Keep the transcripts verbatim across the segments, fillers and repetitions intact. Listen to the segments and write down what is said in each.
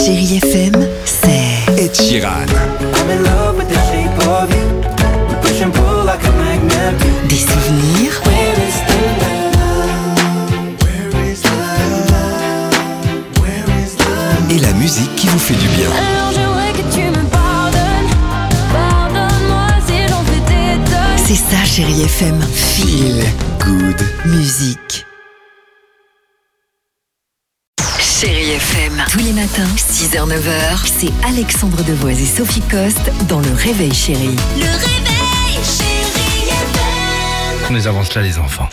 Chérie F M, c'est Ed Sheeran. des souvenirs, Et la musique qui vous fait du bien. Alors j'aimerais que tu me pardonnes. Pardonne-moi si j'en fais des tonnes. c'est ça Chérie F M. Feel good. Musique. Chérie F M, tous les matins, six heures neuf heures, c'est Alexandre Devoise et Sophie Coste dans Le Réveil Chérie. Le réveil, chérie F M. On les avance là les enfants.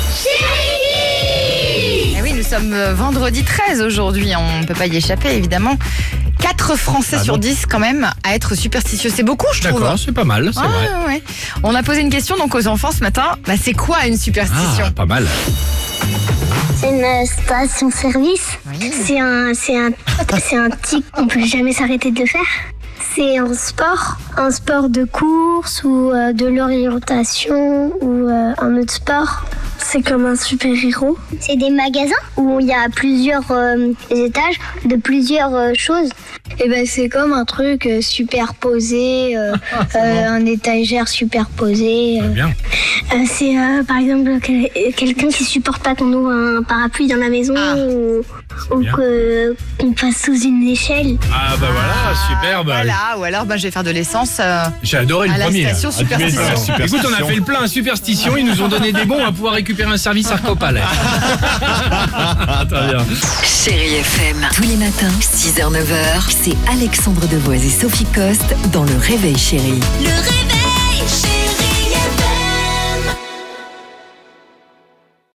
Eh oui, nous sommes euh, vendredi treize aujourd'hui, on ne peut pas y échapper évidemment. quatre Français Ah sur non. dix quand même à être superstitieux, c'est beaucoup je trouve. D'accord, c'est pas mal, c'est Ah, vrai. ouais. On a posé une question donc aux enfants ce matin, bah, c'est quoi une superstition? Ah, pas mal. C'est une station-service. Oui. C'est un, c'est un, c'est un tic qu'on peut jamais s'arrêter de le faire. C'est un sport, un sport de course ou euh, de l'orientation ou euh, un autre sport. C'est comme un super-héros. C'est des magasins où il y a plusieurs euh, étages de plusieurs euh, choses. Et ben c'est comme un truc euh, superposé, euh, euh, un étagère superposé. euh. Bien. Euh, c'est euh, par exemple quel- quelqu'un qui supporte pas qu'on ouvre un parapluie dans la maison Ah. ou, ou bien. que, qu'on passe sous une échelle. Ah bah voilà, superbe. Voilà, ou alors bah, je vais faire de l'essence. euh, J'ai adoré le À la premier. station Ah, tu m'étonnes. superstition. Écoute, on a fait le plein à superstition, ils nous ont donné des bons, on va pouvoir récupérer un service Arcopal. Très bien. Chérie F M, tous les matins, six heures neuf heures, c'est Alexandre Devoise et Sophie Coste dans Le Réveil Chérie. Le réveil.